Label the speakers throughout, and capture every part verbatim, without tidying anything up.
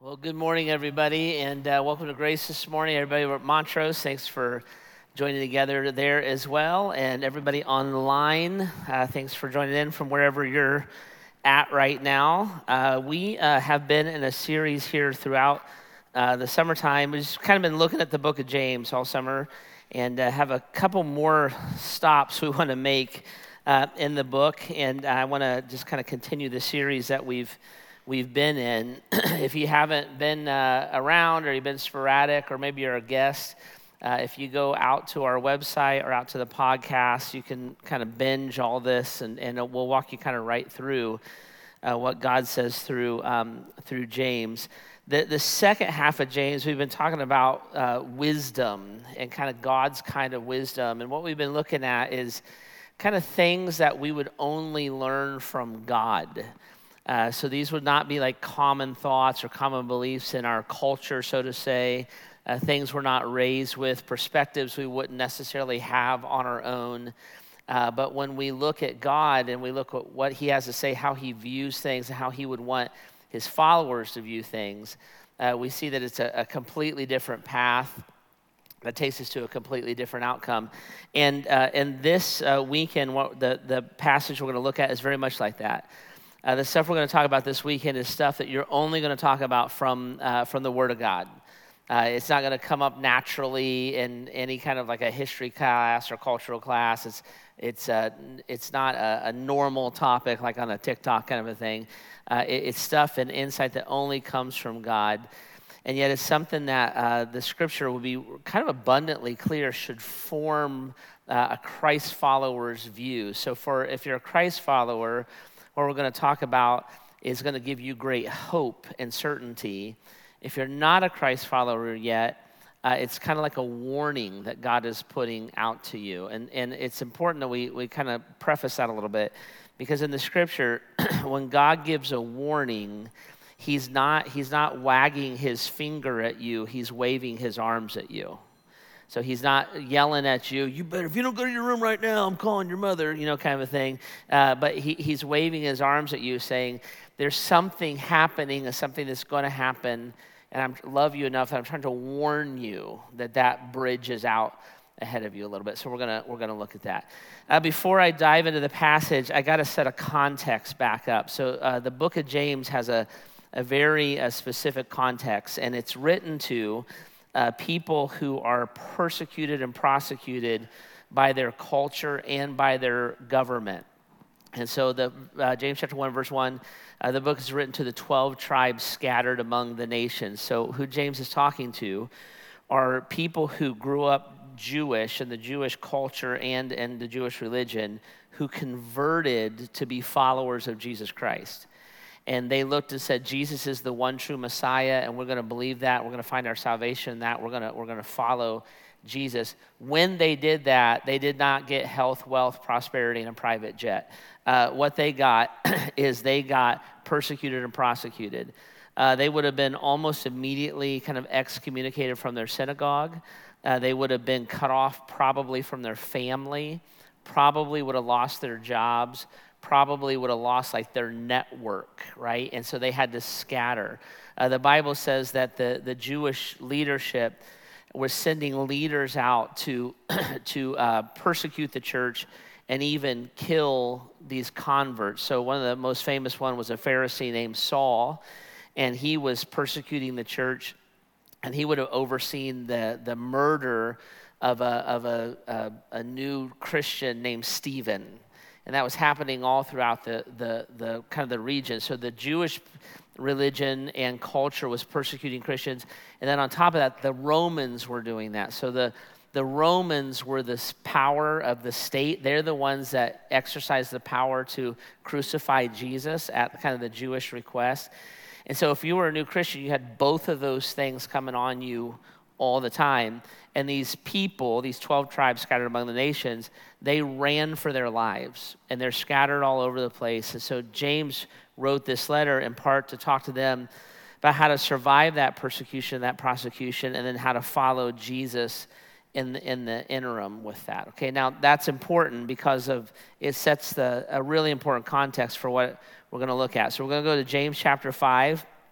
Speaker 1: Well, good morning, everybody, and uh, welcome to Grace this morning. Everybody at Montrose, thanks for joining together there as well. And everybody online, uh, thanks for joining in from wherever you're at right now. Uh, we uh, have been in a series here throughout uh, the summertime. We've just kind of been looking at the book of James all summer and uh, have a couple more stops we want to make uh, in the book. And I want to just kind of continue the series that we've we've been in. If you haven't been uh, around or you've been sporadic or maybe you're a guest, uh, if you go out to our website or out to the podcast, you can kind of binge all this and, and we'll walk you kind of right through uh, what God says through um, through James. The, the second half of James, we've been talking about uh, wisdom and kind of God's kind of wisdom. And what we've been looking at is kind of things that we would only learn from God. Uh, so these would not be like common thoughts or common beliefs in our culture, so to say, uh, things we're not raised with, perspectives we wouldn't necessarily have on our own. Uh, but when we look at God and we look at what he has to say, how he views things, and how he would want his followers to view things, uh, we see that it's a, a completely different path that takes us to a completely different outcome. And uh, and this uh, weekend, what the, the passage we're going to look at is very much like that. Uh, the stuff we're going to talk about this weekend is stuff that you're only going to talk about from uh, from the Word of God. Uh, it's not going to come up naturally in any kind of like a history class or cultural class. It's it's uh, it's not a, a normal topic like on a TikTok kind of a thing. Uh, it, it's stuff and insight that only comes from God, and yet it's something that uh, the Scripture will be kind of abundantly clear should form uh, a Christ follower's view. So, for if you're a Christ follower, what we're going to talk about is going to give you great hope and certainty. If you're not a Christ follower yet, uh, it's kind of like a warning that God is putting out to you. And and it's important that we, we kind of preface that a little bit, because in the Scripture, when God gives a warning, he's not he's not wagging his finger at you, he's waving his arms at you. So he's not yelling at you, you better, if you don't go to your room right now, I'm calling your mother, you know, kind of a thing. Uh, but he, he's waving his arms at you saying, there's something happening, something that's going to happen, and I love you enough that I'm trying to warn you that that bridge is out ahead of you a little bit. So we're going to we're gonna look at that. Uh, before I dive into the passage, I got to set a context back up. So uh, the book of James has a, a very uh, specific context, and it's written to Uh, people who are persecuted and prosecuted by their culture and by their government. And so the uh, James chapter one, verse one, uh, the book is written to the twelve tribes scattered among the nations. So who James is talking to are people who grew up Jewish in the Jewish culture and in the Jewish religion, who converted to be followers of Jesus Christ. And they looked and said, Jesus is the one true Messiah, and we're going to believe that. We're going to find our salvation in that. We're going to we're going to follow Jesus. When they did that, they did not get health, wealth, prosperity, and a private jet. Uh, what they got is they got persecuted and prosecuted. Uh, they would have been almost immediately kind of excommunicated from their synagogue. Uh, they would have been cut off probably from their family, probably would have lost their jobs, probably would have lost like their network, right? And so they had to scatter. Uh, the Bible says that the, the Jewish leadership was sending leaders out to, to uh, persecute the church and even kill these converts. So one of the most famous one was a Pharisee named Saul, and he was persecuting the church, and he would have overseen the, the murder of a, of a, a, a new Christian named Stephen. And that was happening all throughout the, the, the kind of the region. So the Jewish religion and culture was persecuting Christians. And then on top of that, the Romans were doing that. So the, the Romans were this power of the state. They're the ones that exercised the power to crucify Jesus at kind of the Jewish request. And so if you were a new Christian, you had both of those things coming on you all the time. And these people, these twelve tribes scattered among the nations, they ran for their lives, and they're scattered all over the place. And so James wrote this letter in part to talk to them about how to survive that persecution, that prosecution, and then how to follow Jesus in the, in the interim with that. Okay, now that's important because of it sets the a really important context for what we're going to look at. So we're going to go to James chapter five.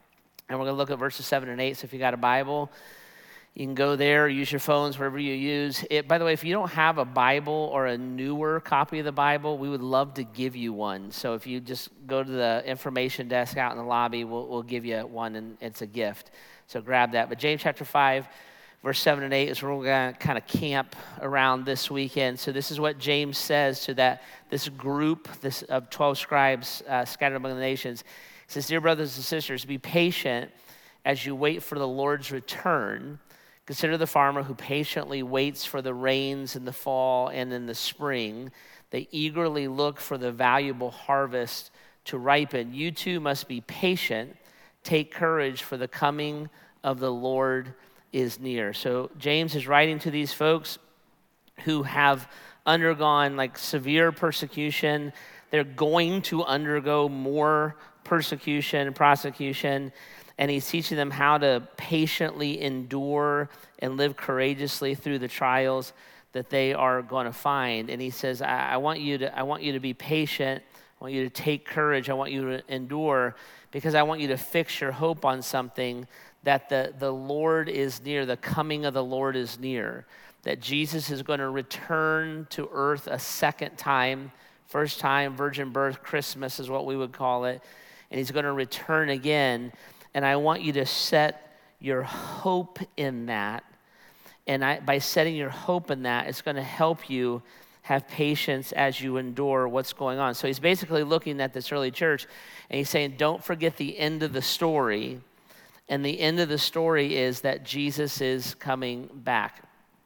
Speaker 1: And we're going to look at verses seven and eight. So if you got a Bible, you can go there, use your phones, wherever you use it. By the way, if you don't have a Bible or a newer copy of the Bible, we would love to give you one. So if you just go to the information desk out in the lobby, we'll, we'll give you one, and it's a gift. So grab that. But James chapter five, verse seven and eight is where we're going to kind of camp around this weekend. So this is what James says to that this group this of twelve scribes uh, scattered among the nations. He says, "Dear brothers and sisters, be patient as you wait for the Lord's return. Consider the farmer who patiently waits for the rains in the fall and in the spring. They eagerly look for the valuable harvest to ripen. You too must be patient. Take courage, for the coming of the Lord is near." So James is writing to these folks who have undergone like severe persecution. They're going to undergo more persecution and prosecution. And he's teaching them how to patiently endure and live courageously through the trials that they are going to find. And he says, I, I want you to, I want you to be patient. I want you to take courage. I want you to endure, because I want you to fix your hope on something, that the, the Lord is near, the coming of the Lord is near, that Jesus is going to return to earth a second time. First time, virgin birth, Christmas is what we would call it. And he's going to return again. And I want you to set your hope in that. And I, by setting your hope in that, it's going to help you have patience as you endure what's going on. So he's basically looking at this early church, and he's saying, don't forget the end of the story. And the end of the story is that Jesus is coming back.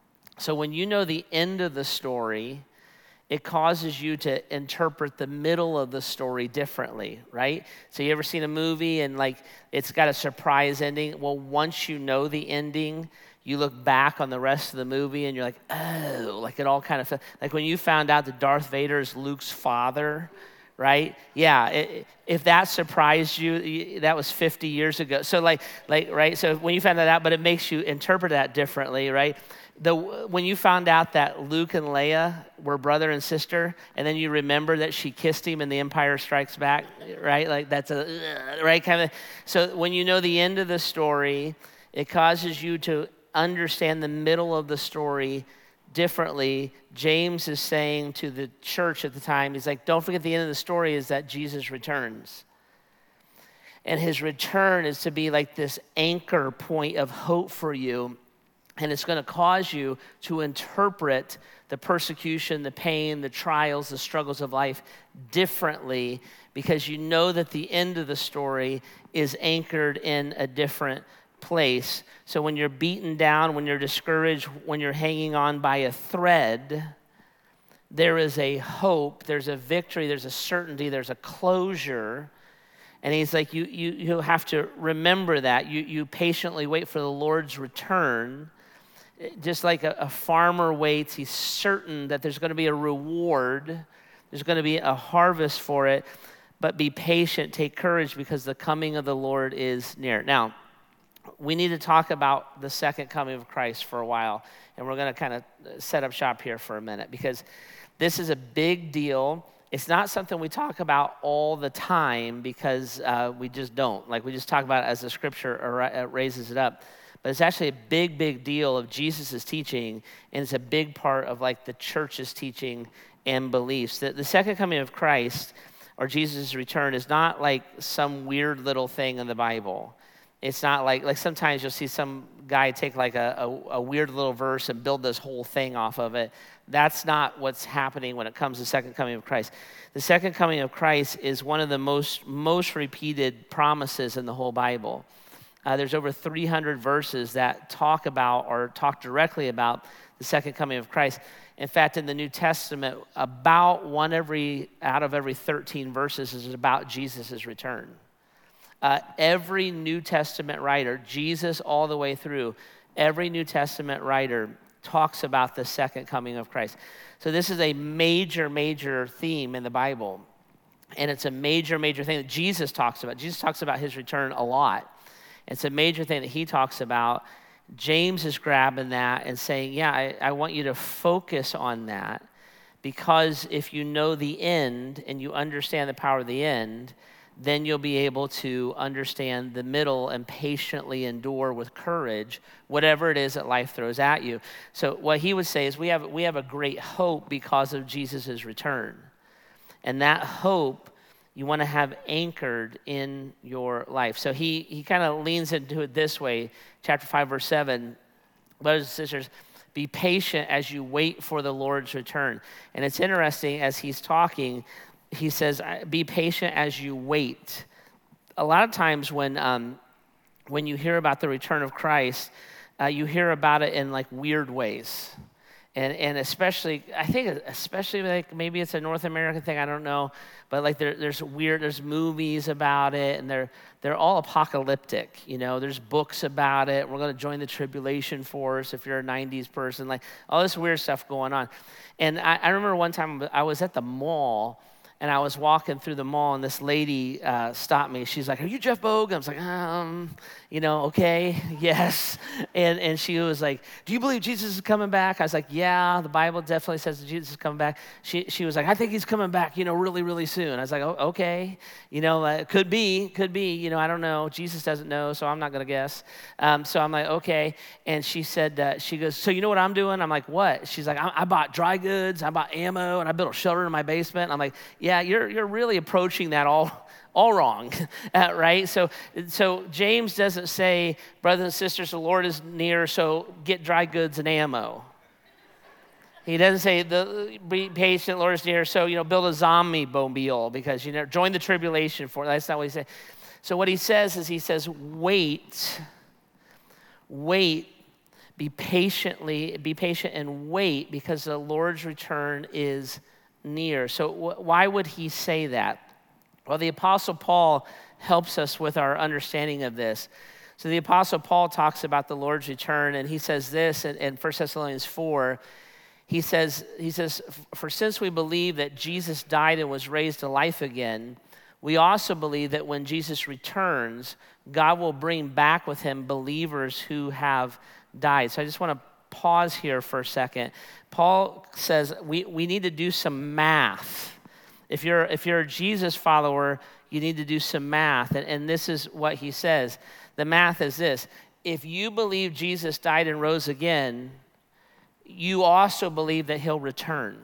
Speaker 1: So when you know the end of the story, it causes you to interpret the middle of the story differently, right? So you ever seen a movie and like it's got a surprise ending? Well, once you know the ending, you look back on the rest of the movie and you're like, oh, like it all kind of, like when you found out that Darth Vader is Luke's father, right? Yeah, it, if that surprised you, that was fifty years ago. So like, like, right? So when you found that out, but it makes you interpret that differently, right? The, when you found out that Luke and Leia were brother and sister, and then you remember that she kissed him in The Empire Strikes Back, right? Like that's a, right, kind of. So when you know the end of the story, it causes you to understand the middle of the story differently. James is saying to the church at the time, he's like, don't forget the end of the story is that Jesus returns. And his return is to be like this anchor point of hope for you. And it's going to cause you to interpret the persecution, the pain, the trials, the struggles of life differently, because you know that the end of the story is anchored in a different place. So when you're beaten down, when you're discouraged, when you're hanging on by a thread, there is a hope, there's a victory, there's a certainty, there's a closure. And he's like, you you you have to remember that. You you patiently wait for the Lord's return. Just like a, a farmer waits, he's certain that there's going to be a reward. There's going to be a harvest for it. But be patient, take courage, because the coming of the Lord is near. Now, we need to talk about the second coming of Christ for a while. And we're going to kind of set up shop here for a minute, because this is a big deal. It's not something we talk about all the time, because uh, we just don't. Like, we just talk about it as the scripture raises it up. But it's actually a big, big deal of Jesus' teaching, and it's a big part of like the church's teaching and beliefs. The, the second coming of Christ, or Jesus' return, is not like some weird little thing in the Bible. It's not like, like sometimes you'll see some guy take like a, a, a weird little verse and build this whole thing off of it. That's not what's happening when it comes to the second coming of Christ. The second coming of Christ is one of the most, most repeated promises in the whole Bible. Uh, there's over three hundred verses that talk about or talk directly about the second coming of Christ. In fact, in the New Testament, about one every out of every thirteen verses is about Jesus' return. Uh, every New Testament writer, Jesus all the way through, every New Testament writer talks about the second coming of Christ. So this is a major, major theme in the Bible. And it's a major, major thing that Jesus talks about. Jesus talks about his return a lot. It's a major thing that he talks about. James is grabbing that and saying, yeah, I, I want you to focus on that, because if you know the end and you understand the power of the end, then you'll be able to understand the middle and patiently endure with courage whatever it is that life throws at you. So what he would say is we have we have a great hope because of Jesus' return. And that hope you want to have anchored in your life. So he he kind of leans into it this way, chapter five, verse seven, brothers and sisters, be patient as you wait for the Lord's return. And it's interesting, as he's talking, he says, be patient as you wait. A lot of times when um, when you hear about the return of Christ, uh, you hear about it in like weird ways. And and especially, I think especially like maybe it's a North American thing, I don't know. But like there, there's weird, there's movies about it, and they're they're all apocalyptic. You know, there's books about it. We're going to join the tribulation force if you're a nineties person. Like all this weird stuff going on. And I, I remember one time I was at the mall, and I was walking through the mall, and this lady uh, stopped me. She's like, "Are you Jeff Bogue?" I was like, um, you know, okay, yes. And and she was like, "Do you believe Jesus is coming back?" I was like, "Yeah, the Bible definitely says that Jesus is coming back." She she was like, "I think he's coming back, you know, really, really soon." I was like, "Oh, okay, you know, uh, could be, could be, you know, I don't know. Jesus doesn't know, so I'm not gonna guess." Um, so I'm like, "Okay." And she said, uh, she goes, "So you know what I'm doing?" I'm like, "What?" She's like, I, "I bought dry goods, I bought ammo, and I built a shelter in my basement." I'm like, "Yeah." Yeah, you're you're really approaching that all all wrong, uh, right? So so James doesn't say, brothers and sisters, the Lord is near, so get dry goods and ammo. He doesn't say, the be patient, Lord is near, so you know build a zombie mobile because you know join the tribulation for. That's not what he said. So what he says is he says, wait, wait, be patiently, be patient and wait because the Lord's return is near. So w- why would he say that? Well, the Apostle Paul helps us with our understanding of this. So the Apostle Paul talks about the Lord's return, and he says this in, in First Thessalonians four. He says, he says, for since we believe that Jesus died and was raised to life again, we also believe that when Jesus returns, God will bring back with him believers who have died. So I just want to pause here for a second. Paul says we, we need to do some math. If you're if you're a Jesus follower, you need to do some math. And, and this is what he says. The math is this. If you believe Jesus died and rose again, you also believe that he'll return.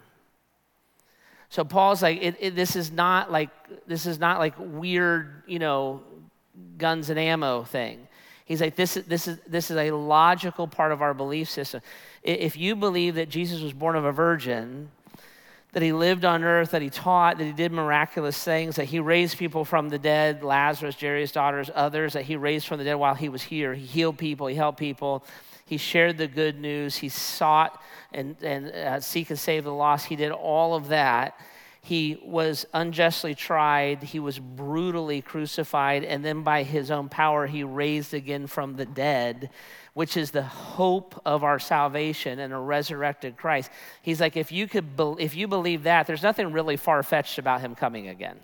Speaker 1: So Paul's like, it, it, this is not like this is not like weird, you know, guns and ammo thing. He's like, this is this is this is a logical part of our belief system. If you believe that Jesus was born of a virgin, that he lived on earth, that he taught, that he did miraculous things, that he raised people from the dead, Lazarus, Jairus' daughters, others, that he raised from the dead while he was here. He healed people, he helped people, he shared the good news, he sought and, and uh, seek and save the lost. He did all of that. He was unjustly tried, he was brutally crucified, and then by his own power, he raised again from the dead, which is the hope of our salvation and a resurrected Christ. He's like, if you could, be, if you believe that, there's nothing really far-fetched about him coming again.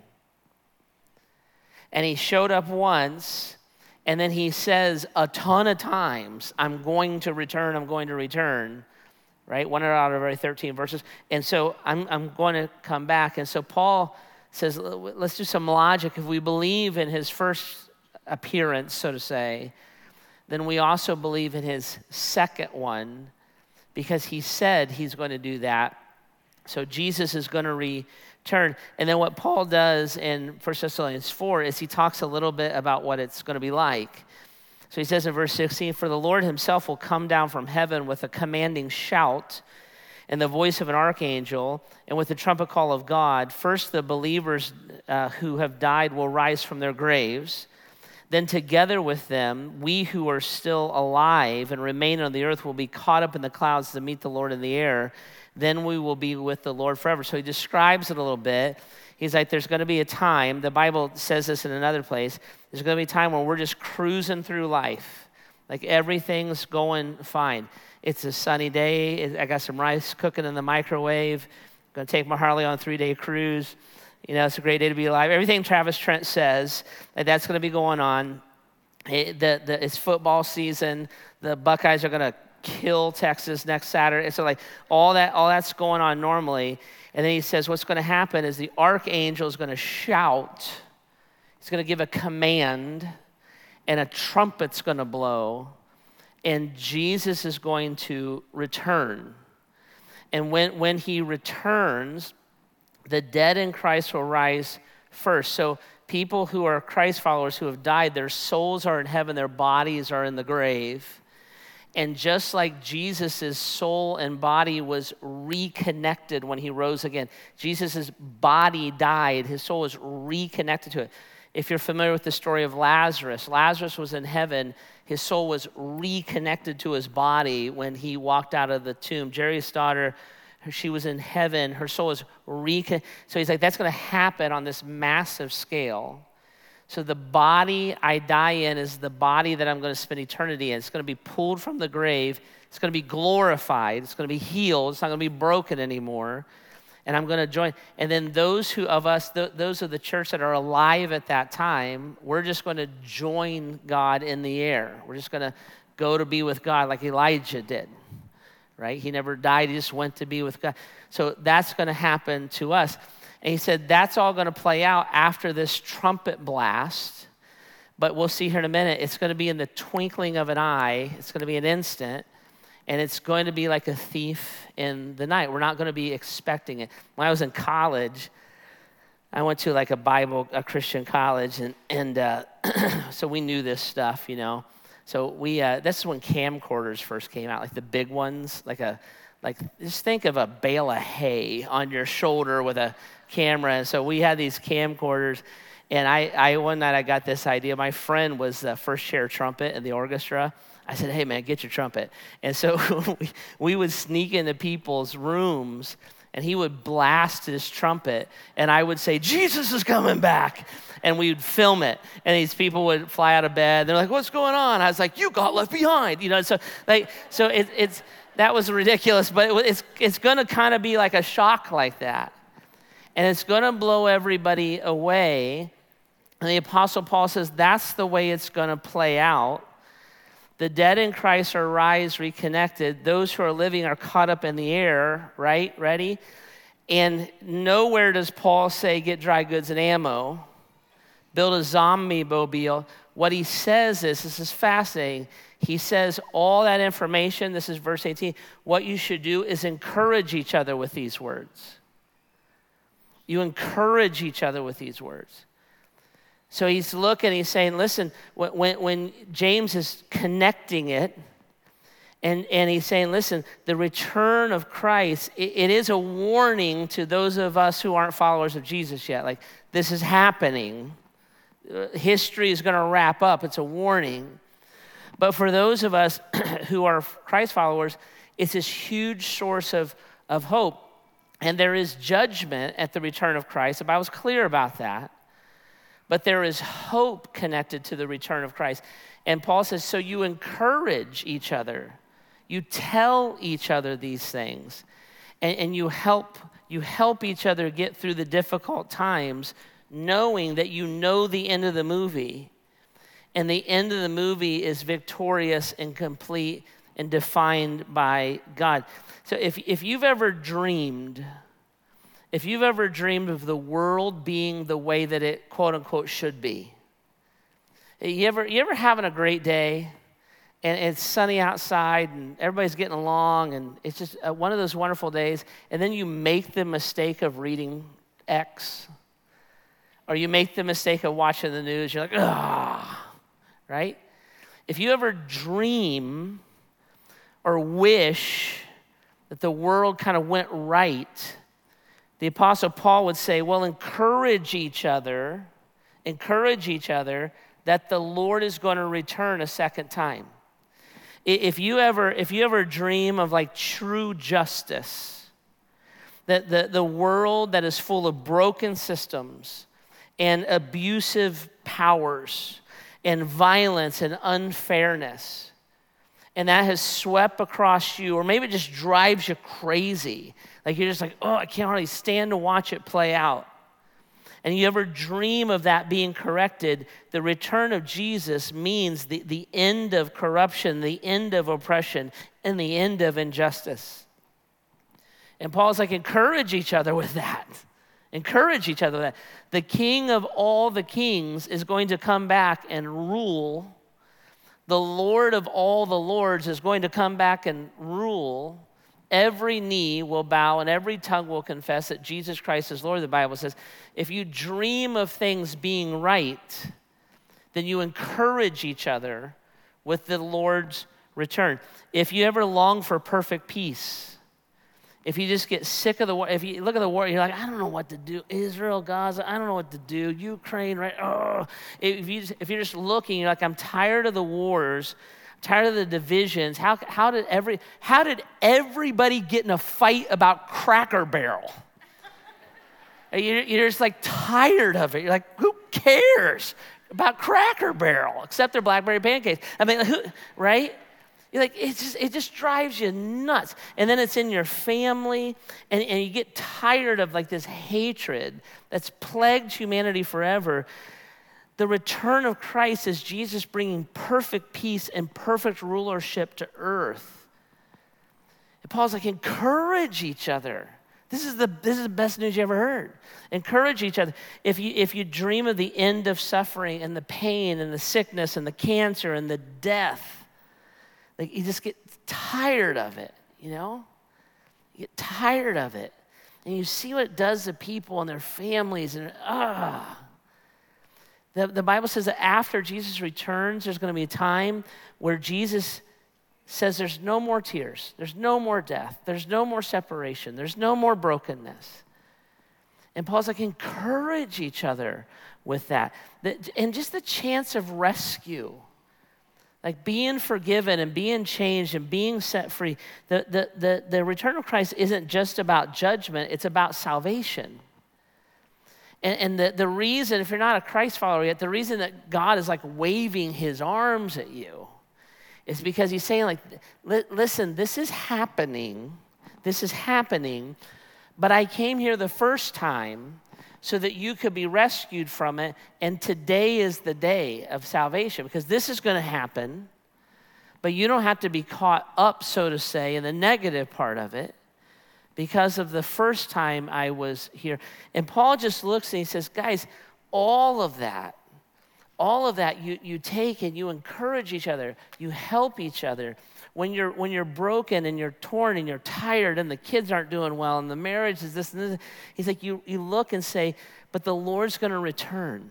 Speaker 1: And he showed up once, and then he says a ton of times, I'm going to return, I'm going to return. Right, one out of every thirteen verses. And so I'm I'm going to come back. And so Paul says, let's do some logic. If we believe in his first appearance, so to say, then we also believe in his second one because he said he's going to do that. So Jesus is going to return. And then what Paul does in First Thessalonians four is he talks a little bit about what it's going to be like. So he says in verse sixteen, for the Lord himself will come down from heaven with a commanding shout and the voice of an archangel and with the trumpet call of God. First, the believers uh, who have died will rise from their graves. Then together with them, we who are still alive and remain on the earth will be caught up in the clouds to meet the Lord in the air. Then we will be with the Lord forever. So he describes it a little bit. He's like, there's going to be a time, the Bible says this in another place, there's going to be a time where we're just cruising through life. Like everything's going fine. It's a sunny day. I got some rice cooking in the microwave. I'm going to take my Harley on a three-day cruise. You know, it's a great day to be alive. Everything Travis Trent says, that that's going to be going on. It, the, the, it's football season. The Buckeyes are going to kill Texas next Saturday. So like all that, all that's going on normally. And then he says what's going to happen is the archangel is going to shout. He's going to give a command, and a trumpet's going to blow, and Jesus is going to return. And when, when he returns, the dead in Christ will rise first. So people who are Christ followers who have died, their souls are in heaven, their bodies are in the grave. And just like Jesus' soul and body was reconnected when he rose again, Jesus' body died, his soul was reconnected to it. If you're familiar with the story of Lazarus, Lazarus was in heaven, his soul was reconnected to his body when he walked out of the tomb. Jairus' daughter, she was in heaven, her soul was reconnected. So he's like, that's gonna happen on this massive scale. So the body I die in is the body that I'm going to spend eternity in. It's going to be pulled from the grave. It's going to be glorified. It's going to be healed. It's not going to be broken anymore. And I'm going to join. And then those who of us, th- those of the church that are alive at that time, we're just going to join God in the air. We're just going to go to be with God like Elijah did, right? He never died. He just went to be with God. So that's going to happen to us. And he said that's all going to play out after this trumpet blast. But we'll see here in a minute. It's going to be in the twinkling of an eye. It's going to be an instant. And it's going to be like a thief in the night. We're not going to be expecting it. When I was in college, I went to like a Bible, a Christian college. And, and uh, so we knew this stuff, you know. So we, uh, this is when camcorders first came out, like the big ones, like a, like just think of a bale of hay on your shoulder with a camera. And so we had these camcorders, and I, I one night I got this idea. My friend was the first chair trumpet in the orchestra. I said, hey man, get your trumpet. And so we, we would sneak into people's rooms, and he would blast his trumpet, and I would say, Jesus is coming back. And we would film it, and these people would fly out of bed. They're like, what's going on? I was like, you got left behind. You know, so like, so it, it's, that was ridiculous, but it, it's, it's gonna kind of be like a shock like that. And it's gonna blow everybody away. And the Apostle Paul says that's the way it's gonna play out. The dead in Christ are rise, reconnected. Those who are living are caught up in the air, right? Ready? And nowhere does Paul say get dry goods and ammo, build a zombie mobile. What he says is, this is fascinating, he says all that information, this is verse eighteen, what you should do is encourage each other with these words. You encourage each other with these words. So he's looking, he's saying, listen, when, when James is connecting it, and, and he's saying, listen, the return of Christ, it, it is a warning to those of us who aren't followers of Jesus yet. Like, this is happening. History is going to wrap up. It's a warning. But for those of us who are Christ followers, it's this huge source of, of hope. And there is judgment at the return of Christ. The Bible's clear about that. But there is hope connected to the return of Christ. And Paul says, so you encourage each other. You tell each other these things. And, and you help, you help each other get through the difficult times, knowing that you know the end of the movie. And the end of the movie is victorious and complete and defined by God. So if, if you've ever dreamed, if you've ever dreamed of the world being the way that it quote unquote should be, you ever, you ever having a great day and it's sunny outside and everybody's getting along and it's just a, one of those wonderful days, and then you make the mistake of reading X, or you make the mistake of watching the news, you're like, ah, right? If you ever dream or wish that the world kind of went right, the Apostle Paul would say, well, encourage each other, encourage each other that the Lord is going to return a second time. If you ever, if you ever dream of like true justice, that the, the world that is full of broken systems and abusive powers and violence and unfairness, and that has swept across you, or maybe it just drives you crazy. Like you're just like, oh, I can't hardly stand to watch it play out. And you ever dream of that being corrected, the return of Jesus means the, the end of corruption, the end of oppression, and the end of injustice. And Paul's like, encourage each other with that. Encourage each other with that. The King of all the kings is going to come back and rule. The Lord of all the lords is going to come back and rule. Every knee will bow and every tongue will confess that Jesus Christ is Lord. The Bible says, if you dream of things being right, then you encourage each other with the Lord's return. If you ever long for perfect peace, if you just get sick of the war, if you look at the war, you're like, I don't know what to do. Israel, Gaza, I don't know what to do. Ukraine, right? Oh. If, you just, if you're just looking, you're like, I'm tired of the wars, tired of the divisions. How, how, did every, how did everybody get in a fight about Cracker Barrel? You're, you're just like tired of it. You're like, who cares about Cracker Barrel except their blackberry pancakes? I mean, who, right? You're like, it just, it just drives you nuts. And then it's in your family, and, and you get tired of like this hatred that's plagued humanity forever. The return of Christ is Jesus bringing perfect peace and perfect rulership to earth. And Paul's like, encourage each other. This is the, this is the best news you ever heard. Encourage each other. If you, if you dream of the end of suffering and the pain and the sickness and the cancer and the death, like you just get tired of it, you know? You get tired of it. And you see what it does to people and their families, and ah. The, the Bible says that after Jesus returns, there's going to be a time where Jesus says there's no more tears, there's no more death, there's no more separation, there's no more brokenness. And Paul's like, encourage each other with that. The, and just the chance of rescue. Like being forgiven and being changed and being set free. The, the, the, the return of Christ isn't just about judgment, it's about salvation. And, and the, the reason, if you're not a Christ follower yet, the reason that God is like waving his arms at you is because he's saying like, listen, this is happening, this is happening, but I came here the first time so that you could be rescued from it. And today is the day of salvation, because this is going to happen, but you don't have to be caught up, so to say, in the negative part of it because of the first time I was here. And Paul just looks and he says, guys, all of that, all of that you, you take and you encourage each other, you help each other. When you're, when you're broken and you're torn and you're tired and the kids aren't doing well and the marriage is this and this, he's like, you, you look and say, but the Lord's going to return.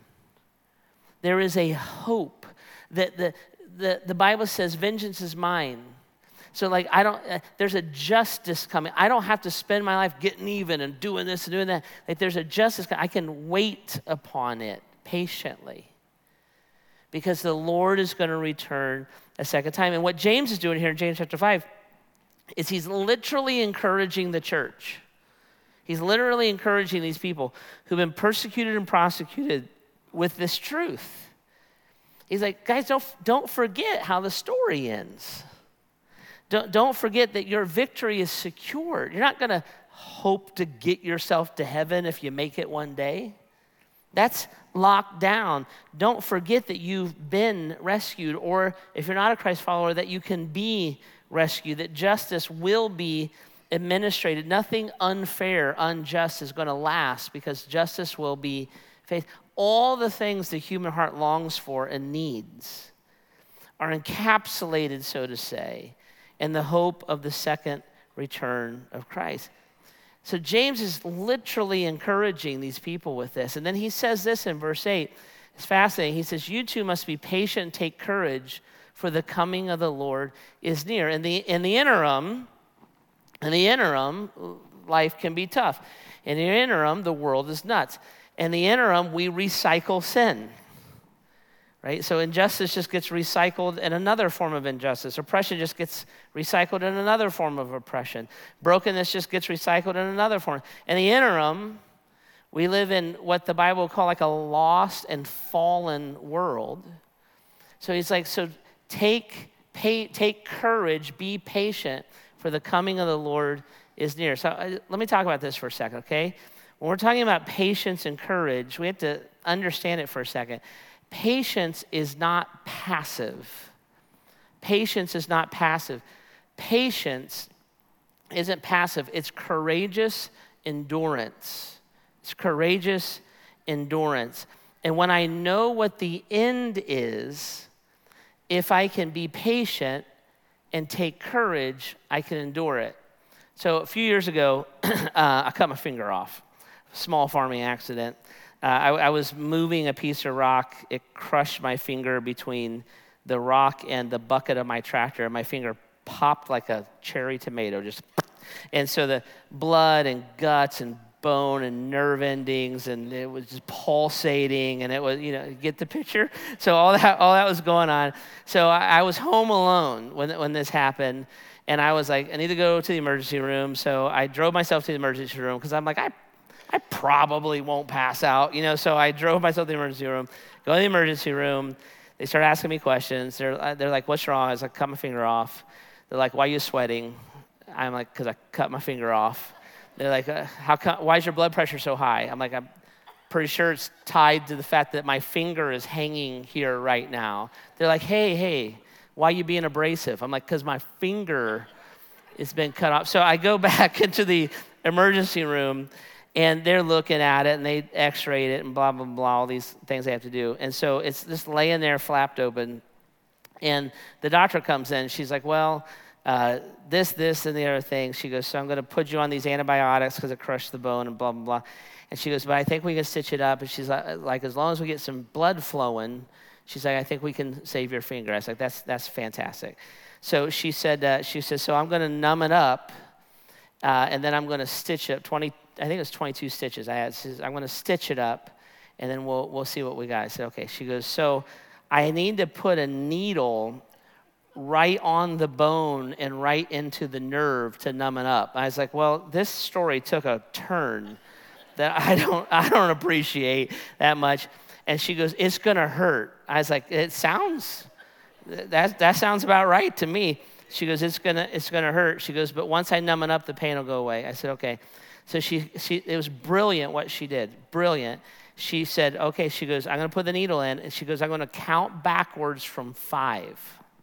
Speaker 1: There is a hope that the, the, the Bible says, vengeance is mine. So like, I don't, uh, there's a justice coming. I don't have to spend my life getting even and doing this and doing that. Like there's a justice. I can wait upon it patiently because the Lord is going to return a second time. And what James is doing here in James chapter five is he's literally encouraging the church. He's literally encouraging these people who've been persecuted and prosecuted with this truth. He's like, guys, don't, don't forget how the story ends. Don't, don't forget that your victory is secured. You're not going to hope to get yourself to heaven if you make it one day. That's locked down. Don't forget that you've been rescued, or if you're not a Christ follower, that you can be rescued, that justice will be administrated. Nothing unfair, unjust is going to last because justice will be faith. All the things the human heart longs for and needs are encapsulated, so to say, in the hope of the second return of Christ. So James is literally encouraging these people with this. And then he says this in verse eight. It's fascinating. He says, you too must be patient and take courage, for the coming of the Lord is near. In the, in the interim, in the interim, life can be tough. In the interim, the world is nuts. In the interim, we recycle sin. Right? So injustice just gets recycled in another form of injustice. Oppression just gets recycled in another form of oppression. Brokenness just gets recycled in another form. In the interim, we live in what the Bible will call like a lost and fallen world. So he's like, so take, pay, take courage, be patient, for the coming of the Lord is near. So uh, let me talk about this for a second, okay? When we're talking about patience and courage, we have to understand it for a second. Patience is not passive. Patience is not passive. Patience isn't passive. It's courageous endurance. It's courageous endurance. And when I know what the end is, if I can be patient and take courage, I can endure it. So a few years ago, uh, I cut my finger off. Small farming accident. Uh, I, I was moving a piece of rock. It crushed my finger between the rock and the bucket of my tractor. My finger popped like a cherry tomato, just. And so the blood and guts and bone and nerve endings, and it was just pulsating, and it was, you know, get the picture? So all that all that was going on. So I, I was home alone when when this happened, and I was like, I need to go to the emergency room. So I drove myself to the emergency room because I'm like, I I probably won't pass out, you know. So I drove myself to the emergency room, go to the emergency room. They started asking me questions. They're they're like, what's wrong? I was like, cut my finger off. They're like, why are you sweating? I'm like, because I cut my finger off. They're like, uh, how come, why is your blood pressure so high? I'm like, I'm pretty sure it's tied to the fact that my finger is hanging here right now. They're like, hey, hey, why are you being abrasive? I'm like, because my finger has been cut off. So I go back into the emergency room, and they're looking at it, and they x-rayed it, and blah, blah, blah, all these things they have to do. And so it's just laying there flapped open. And the doctor comes in. She's like, well, uh, this, this, and the other thing. She goes, so I'm going to put you on these antibiotics because it crushed the bone and blah, blah, blah. And she goes, but I think we can stitch it up. And she's like, like, as long as we get some blood flowing, she's like, I think we can save your finger. I was like, that's that's fantastic. So she said, uh, she said, so I'm going to numb it up, uh, and then I'm going to stitch it. twenty, I think it was twenty-two stitches. I had. She says, I'm going to stitch it up, and then we'll we'll see what we got. I said, okay. She goes, so I need to put a needle right on the bone and right into the nerve to numb it up. I was like, well, this story took a turn that I don't I don't appreciate that much. And she goes, it's gonna hurt. I was like, it sounds that that sounds about right to me. She goes, it's gonna it's gonna hurt. She goes, but once I numb it up, the pain will go away. I said, okay. So she she it was brilliant what she did. Brilliant. She said, okay. She goes, I'm gonna put the needle in, and she goes, I'm gonna count backwards from five.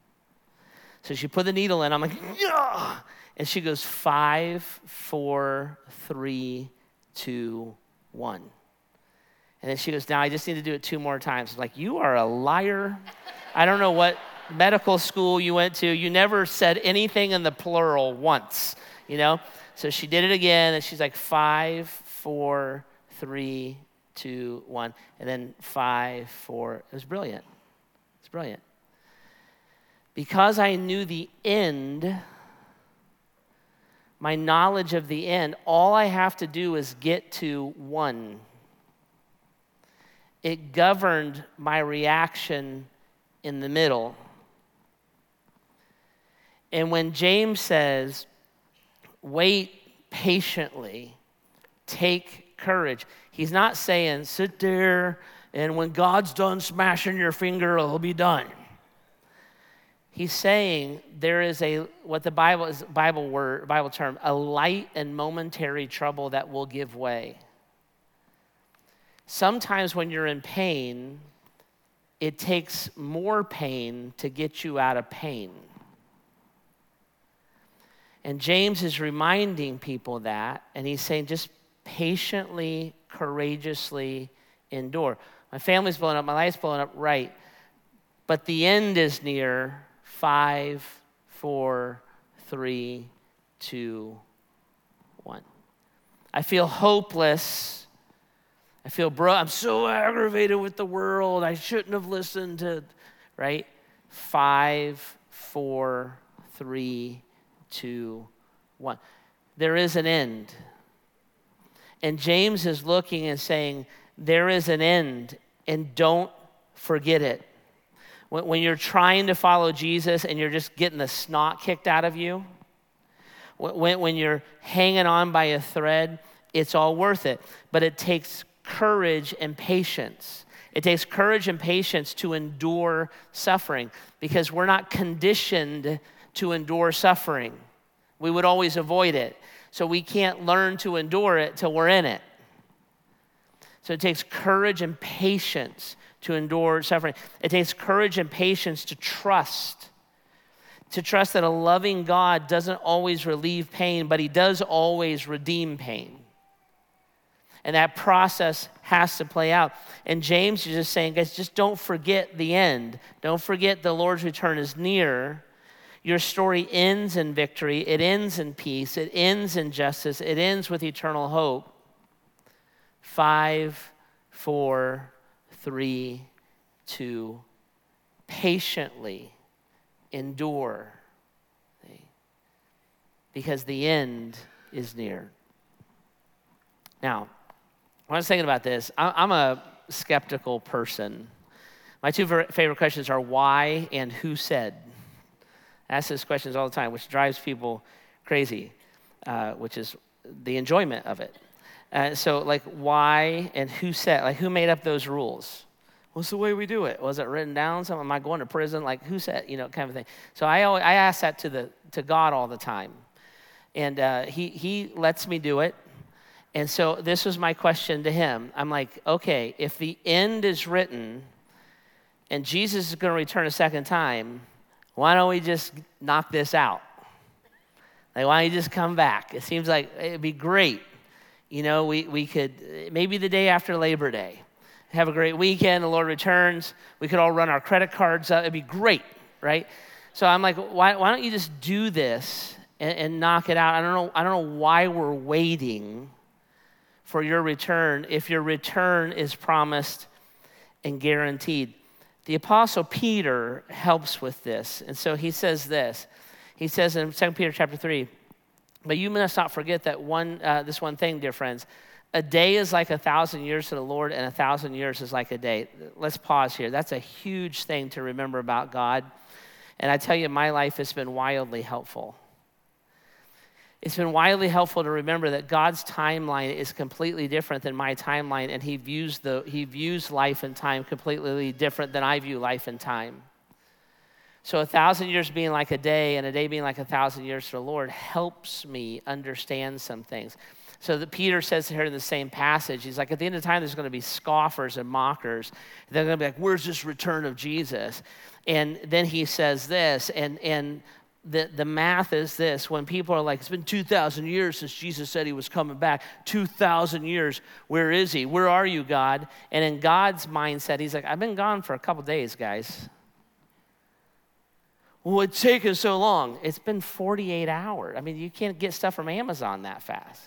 Speaker 1: So she put the needle in. I'm like, yeah. And she goes, five, four, three, two, one. And then she goes, now I just need to do it two more times. I'm like, you are a liar. I don't know what medical school you went to. You never said anything in the plural once, you know? So she did it again, and she's like, five, four, three, two, one. And then five, four. It was brilliant. It's brilliant. Because I knew the end, my knowledge of the end, all I have to do is get to one. It governed my reaction in the middle. And when James says, wait patiently, take courage, he's not saying sit there and when God's done smashing your finger, it'll be done. He's saying there is a, what the Bible is, Bible word, Bible term, a light and momentary trouble that will give way. Sometimes when you're in pain, it takes more pain to get you out of pain. And James is reminding people that, and he's saying just patiently, courageously endure. My family's blowing up, my life's blowing up, right. But the end is near. Five, four, three, two, one. I feel hopeless. I feel, bro, I'm so aggravated with the world. I shouldn't have listened to, right? Five, four, three, two, one. There is an end. And James is looking and saying, there is an end, and don't forget it. When you're trying to follow Jesus and you're just getting the snot kicked out of you, when, when you're hanging on by a thread, it's all worth it. But it takes courage and patience. It takes courage and patience to endure suffering because we're not conditioned to endure suffering. We would always avoid it. So we can't learn to endure it till we're in it. So it takes courage and patience to endure suffering. It takes courage and patience to trust. To trust that a loving God doesn't always relieve pain, but he does always redeem pain. And that process has to play out. And James is just saying, guys, just don't forget the end. Don't forget the Lord's return is near. Your story ends in victory. It ends in peace. It ends in justice. It ends with eternal hope. Five, four, three, two, patiently endure. Because the end is near. Now, when I was thinking about this, I'm a skeptical person. My two favorite questions are why and who said. I ask those questions all the time, which drives people crazy, uh, which is the enjoyment of it. Uh, so, like, why and who said? Like, who made up those rules? What's the way we do it? Was it written down? Something? Am I going to prison? Like, who said? You know, kind of thing. So I always, I ask that to the to God all the time, and uh, he he lets me do it. And so this was my question to him. I'm like, okay, if the end is written and Jesus is going to return a second time, why don't we just knock this out? Like, why don't you just come back? It seems like it'd be great. You know, we, we could, maybe the day after Labor Day, have a great weekend, the Lord returns. We could all run our credit cards up. It'd be great, right? So I'm like, why, why don't you just do this and, and knock it out? I don't know, I don't know why we're waiting for your return if your return is promised and guaranteed. The Apostle Peter helps with this. And so he says this. He says in Second Peter chapter three, but you must not forget that one, uh, this one thing, dear friends, a day is like a thousand years to the Lord, and a thousand years is like a day. Let's pause here. That's a huge thing to remember about God. And I tell you, my life has been wildly helpful. It's been wildly helpful to remember that God's timeline is completely different than my timeline, and he views the he views life and time completely different than I view life and time. So a thousand years being like a day and a day being like a thousand years to the Lord helps me understand some things. So that Peter says here in the same passage, he's like, at the end of time, there's going to be scoffers and mockers. They're going to be like, where's this return of Jesus? And then he says this, and and The, the math is this. When people are like, it's been two thousand years since Jesus said he was coming back. two thousand years, where is he? Where are you, God? And in God's mindset, he's like, I've been gone for a couple days, guys. Well, it's taken so long. It's been forty-eight hours. I mean, you can't get stuff from Amazon that fast.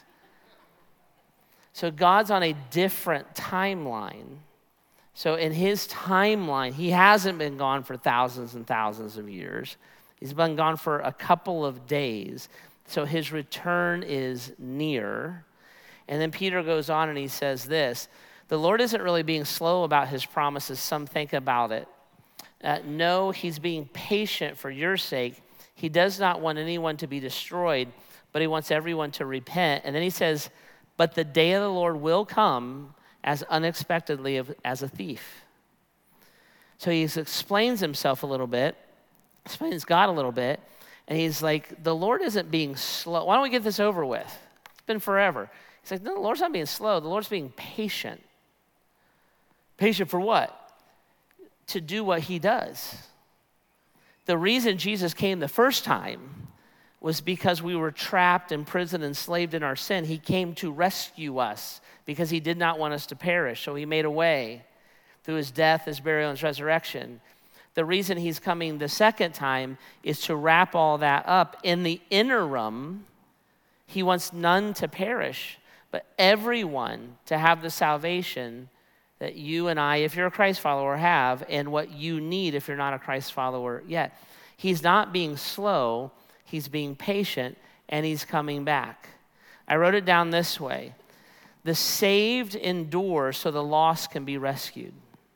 Speaker 1: So God's on a different timeline. So in his timeline, he hasn't been gone for thousands and thousands of years. He's been gone for a couple of days. So his return is near. And then Peter goes on and he says this, the Lord isn't really being slow about his promises. Some think about it. Uh, no, he's being patient for your sake. He does not want anyone to be destroyed, but he wants everyone to repent. And then he says, but the day of the Lord will come as unexpectedly as a thief. So he explains himself a little bit. Explains God a little bit, and he's like, the Lord isn't being slow. Why don't we get this over with? It's been forever. He's like, no, the Lord's not being slow. The Lord's being patient. Patient for what? To do what he does. The reason Jesus came the first time was because we were trapped in prison, enslaved in our sin. He came to rescue us because he did not want us to perish. So he made a way through his death, his burial, and his resurrection. The reason he's coming the second time is to wrap all that up. In the interim, he wants none to perish, but everyone to have the salvation that you and I, if you're a Christ follower, have, and what you need if you're not a Christ follower yet. He's not being slow, he's being patient, and he's coming back. I wrote it down this way. The saved endure so the lost can be rescued.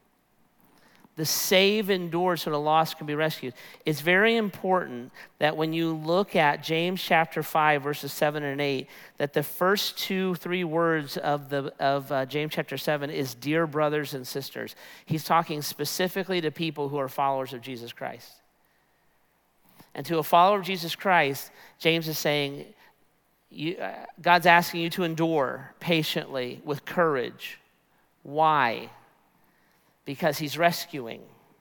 Speaker 1: The save endures so the lost can be rescued. It's very important that when you look at James chapter five, verses seven and eight, that the first two, three words of, the, of uh, James chapter seven is dear brothers and sisters. He's talking specifically to people who are followers of Jesus Christ. And to a follower of Jesus Christ, James is saying, you, uh, God's asking you to endure patiently with courage. Why? Because he's rescuing.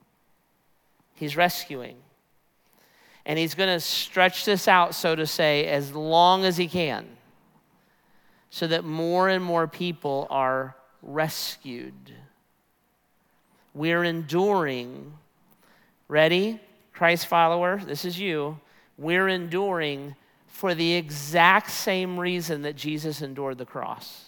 Speaker 1: He's rescuing. And he's going to stretch this out, so to say, as long as he can. so that more and more people are rescued. We're enduring. Ready? Christ follower, this is you. We're enduring for the exact same reason that Jesus endured the cross.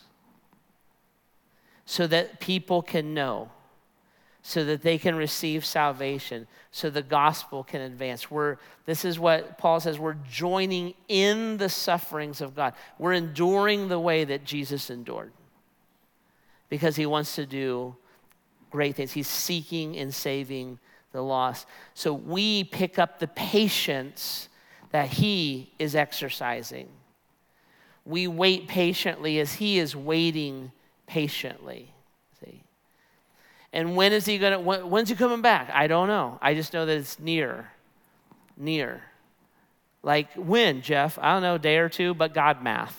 Speaker 1: So that people can know, so that they can receive salvation, so the gospel can advance. We're, this is what Paul says, we're joining in the sufferings of God. We're enduring the way that Jesus endured because he wants to do great things. He's seeking and saving the lost. So we pick up the patience that he is exercising. We wait patiently as he is waiting patiently. See? And when is he gonna, when, when's he coming back? I don't know. I just know that it's near. Near. Like when, Jeff? I don't know, a day or two, but God math.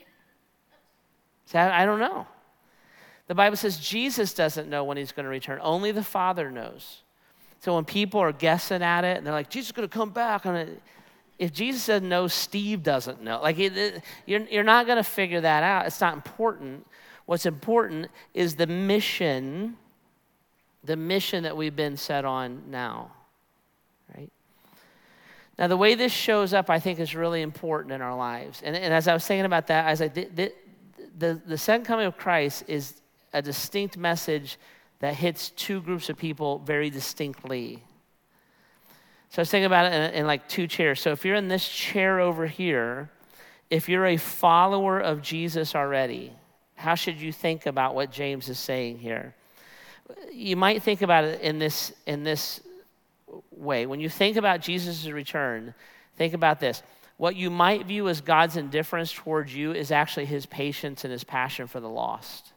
Speaker 1: See, I, I don't know. The Bible says Jesus doesn't know when he's going to return. Only the Father knows. So when people are guessing at it, and they're like, Jesus is going to come back. And if Jesus doesn't know, Steve doesn't know. Like, it, it, you're, you're not going to figure that out. It's not important. What's important is the mission, the mission that we've been set on now, right? Now, the way this shows up, I think, is really important in our lives. And, and as I was thinking about that, I was like, the, the, the, the second coming of Christ is a distinct message that hits two groups of people very distinctly. So I was thinking about it in, in like two chairs. So if you're in this chair over here, if you're a follower of Jesus already, how should you think about what James is saying here? You might think about it in this, in this way. When you think about Jesus' return, think about this. What you might view as God's indifference towards you is actually his patience and his passion for the lost.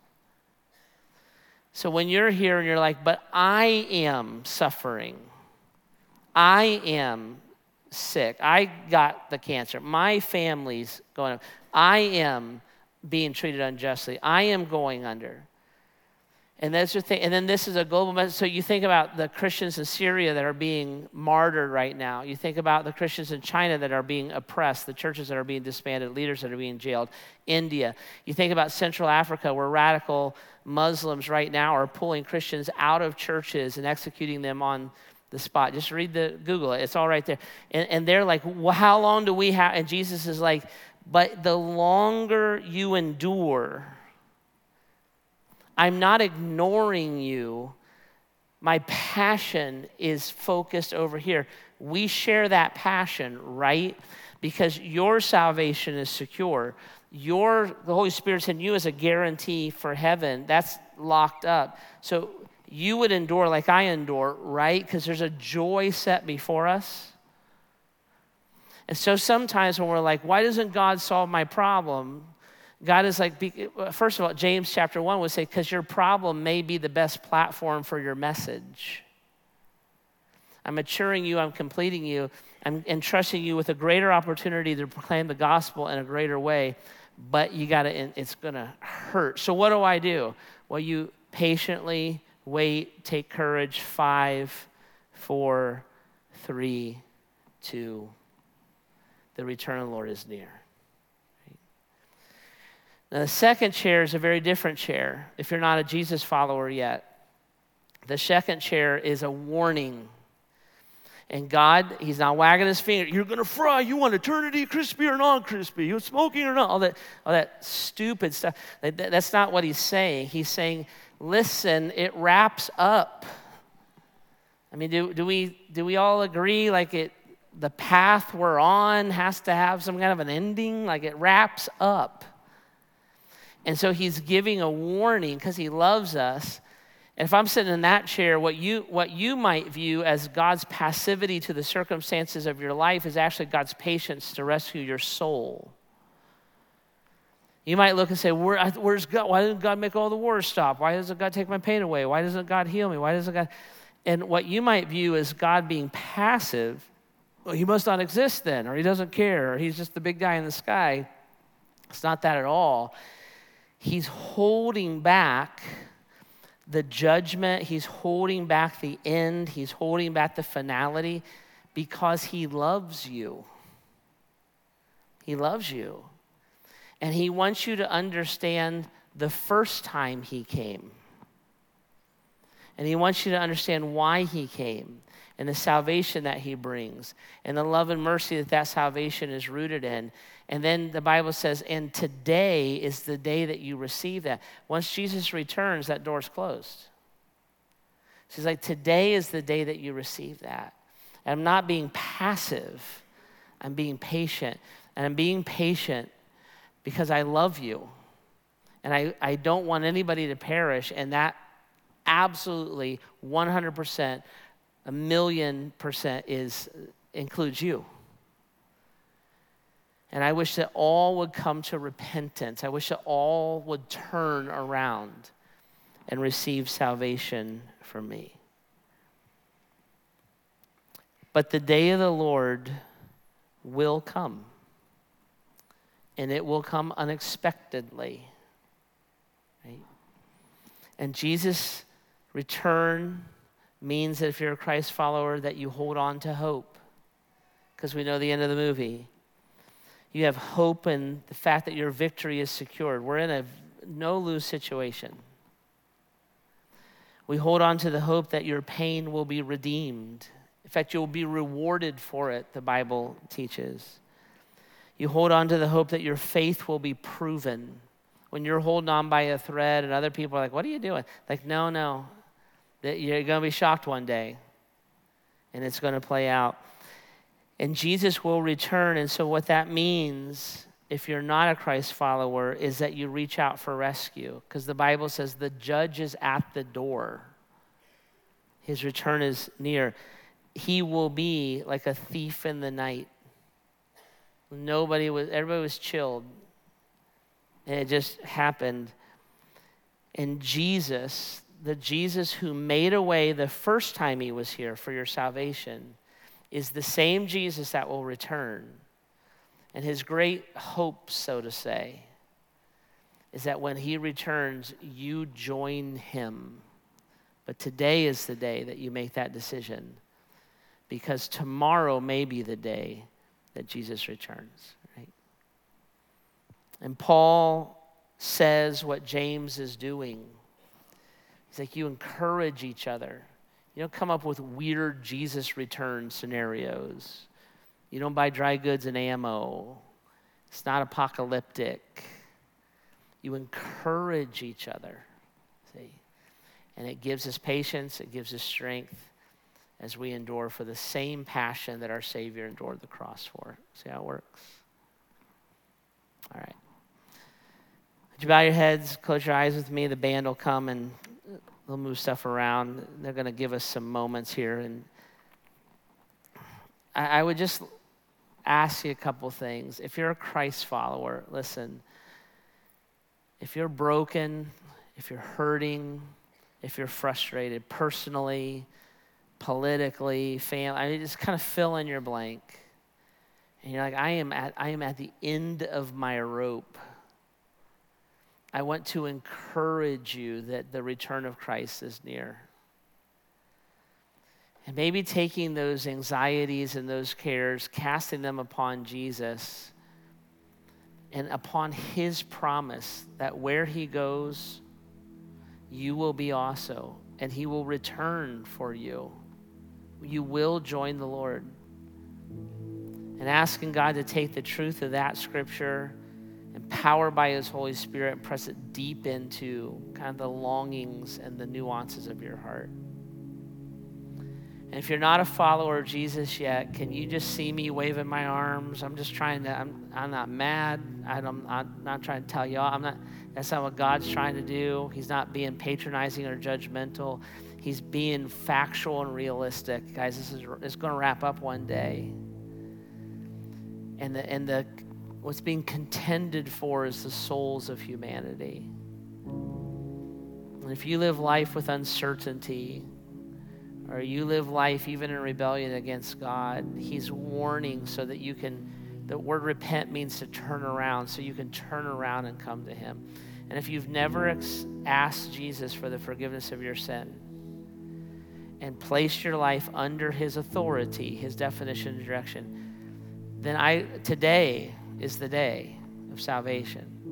Speaker 1: So when you're here and you're like, but I am suffering. I am sick. I got the cancer. My family's going up. I am being treated unjustly. I am going under. And that's the thing. And then this is a global message. So you think about the Christians in Syria that are being martyred right now. You think about the Christians in China that are being oppressed, the churches that are being disbanded, leaders that are being jailed, India. You think about Central Africa where radical Muslims right now are pulling Christians out of churches and executing them on the spot. Just read the, Google it. It's all right there. And, and they're like, well, how long do we have? And Jesus is like, but the longer you endure, I'm not ignoring you. My passion is focused over here. We share that passion, right? Because your salvation is secure. Your, the Holy Spirit's in you as a guarantee for heaven. That's locked up. So you would endure like I endure, right? Because there's a joy set before us. And so sometimes when we're like, why doesn't God solve my problem? God is like, first of all, James chapter one would say, because your problem may be the best platform for your message. I'm maturing you, I'm completing you, I'm entrusting you with a greater opportunity to proclaim the gospel in a greater way, but you gotta, it's gonna hurt. So what do I do? Well, you patiently wait, take courage, five, four, three, two, the return of the Lord is near. Now, the second chair is a very different chair if you're not a Jesus follower yet. The second chair is a warning. And God, he's not wagging his finger. You're going to fry. You want eternity, crispy or non-crispy? You smoking or not? All that, all that stupid stuff. That, that's not what he's saying. He's saying, listen, it wraps up. I mean, do, do we do we all agree like it? The path we're on has to have some kind of an ending? Like it wraps up. And so he's giving a warning because he loves us. And if I'm sitting in that chair, what you, what you might view as God's passivity to the circumstances of your life is actually God's patience to rescue your soul. You might look and say, Where, where's God? Why doesn't God make all the wars stop? Why doesn't God take my pain away? Why doesn't God heal me? Why doesn't God? And what you might view as God being passive, well, he must not exist then, or he doesn't care, or he's just the big guy in the sky. It's not that at all. He's holding back the judgment. He's holding back the end. He's holding back the finality because he loves you. He loves you. And he wants you to understand the first time he came. And he wants you to understand why he came and the salvation that he brings and the love and mercy that that salvation is rooted in. And then the Bible says, and today is the day that you receive that. Once Jesus returns, that door's closed. She's like, today is the day that you receive that. And I'm not being passive. I'm being patient. And I'm being patient because I love you. And I, I don't want anybody to perish. And that absolutely one hundred percent, a million percent is includes you. And I wish that all would come to repentance. I wish that all would turn around and receive salvation from me. But the day of the Lord will come. And it will come unexpectedly. Right? And Jesus' return means that if you're a Christ follower, that you hold on to hope. Because we know the end of the movie. You have hope in the fact that your victory is secured. We're in a no-lose situation. We hold on to the hope that your pain will be redeemed. In fact, you'll be rewarded for it, the Bible teaches. You hold on to the hope that your faith will be proven. When you're holding on by a thread and other people are like, what are you doing? Like, no, no. That you're going to be shocked one day. And it's going to play out. And Jesus will return. And so what that means, if you're not a Christ follower, is that you reach out for rescue. Because the Bible says the judge is at the door. His return is near. He will be like a thief in the night. Nobody was, everybody was chilled. And it just happened. And Jesus, the Jesus who made a way the first time he was here for your salvation, is the same Jesus that will return. And his great hope, so to say, is that when he returns, you join him. But today is the day that you make that decision. Because tomorrow may be the day that Jesus returns, right? And Paul says what James is doing. He's like, you encourage each other. You don't come up with weird Jesus return scenarios. You don't buy dry goods and ammo. It's not apocalyptic. You encourage each other, see? And it gives us patience, it gives us strength as we endure for the same passion that our Savior endured the cross for. See how it works? All right. Would you bow your heads, close your eyes with me? The band will come and they'll move stuff around. They're going to give us some moments here. And I, I would just ask you a couple things. If you're a Christ follower, listen. If you're broken, if you're hurting, if you're frustrated personally, politically, family, I mean, just kind of fill in your blank. And you're like, I am at, I am at the end of my rope. I want to encourage you that the return of Christ is near. And maybe taking those anxieties and those cares, casting them upon Jesus and upon his promise that where he goes, you will be also, and he will return for you. You will join the Lord. And asking God to take the truth of that scripture, empowered by his Holy Spirit, and press it deep into kind of the longings and the nuances of your heart. And if you're not a follower of Jesus yet, can you just see me waving my arms? I'm just trying to, I'm, I'm not mad. I don't, I'm not trying to tell y'all. I'm not, that's not what God's trying to do. He's not being patronizing or judgmental. He's being factual and realistic. Guys, this is it's going to wrap up one day. And the, and the, what's being contended for is the souls of humanity. And if you live life with uncertainty, or you live life even in rebellion against God, he's warning so that you can, the word repent means to turn around, so you can turn around and come to him. And if you've never ex- asked Jesus for the forgiveness of your sin and placed your life under his authority, his definition and direction, then I today is the day of salvation.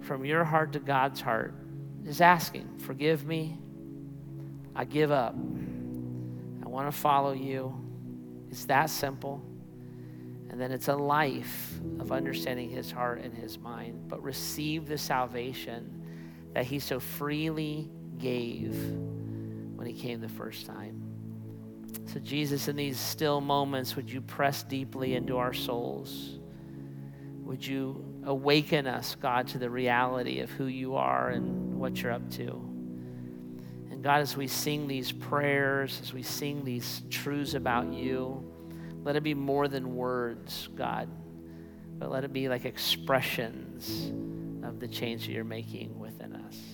Speaker 1: from your heart to God's heart, just asking, forgive me. I give up. I want to follow you. It's that simple. And then it's a life of understanding his heart and his mind, but receive the salvation that he so freely gave when he came the first time. So Jesus, in these still moments, would you press deeply into our souls? Would you awaken us, God, to the reality of who you are and what you're up to? And God, as we sing these prayers, as we sing these truths about you, let it be more than words, God, but let it be like expressions of the change that you're making within us.